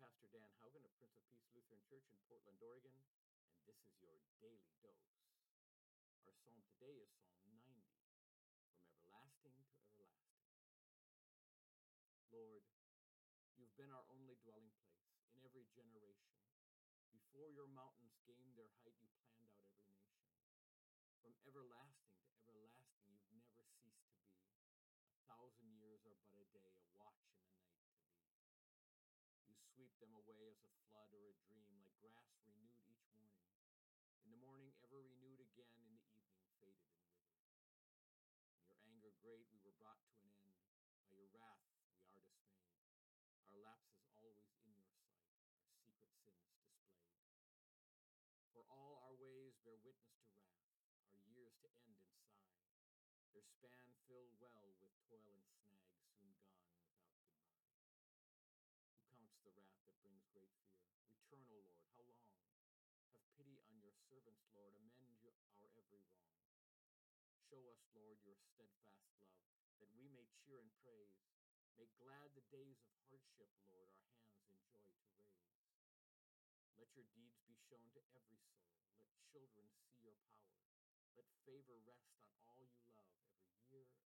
Pastor Dan Haugen of Prince of Peace Lutheran Church in Portland, Oregon, and this is your daily dose. Our psalm today is Psalm 90, From Everlasting to Everlasting. Lord, you've been our only dwelling place in every generation. Before your mountains gained their height, you planned out every nation. From everlasting to everlasting, you've never ceased to be. 1,000 years are but a day, a watch in the night to thee. You sweep them away as a flood or a dream, like grass renewed each morning. In the morning ever renewed again, in the evening faded and withered. In your anger great we were brought to an end. By your wrath we are dismayed. Our lapses always in your sight, our secret sins displayed. For all our ways bear witness to wrath, our years to end in sigh. Their span filled well with toil and snag, soon gone without goodbye. Who counts the wrath that brings great fear? Return, O Lord, how long? Have pity on your servants, Lord, amend our every wrong. Show us, Lord, your steadfast love, that we may cheer and praise. Make glad the days of hardship, Lord, our hands in joy to raise. Let your deeds be shown to every soul. Let children see your power. Let favor rest on all you love, every year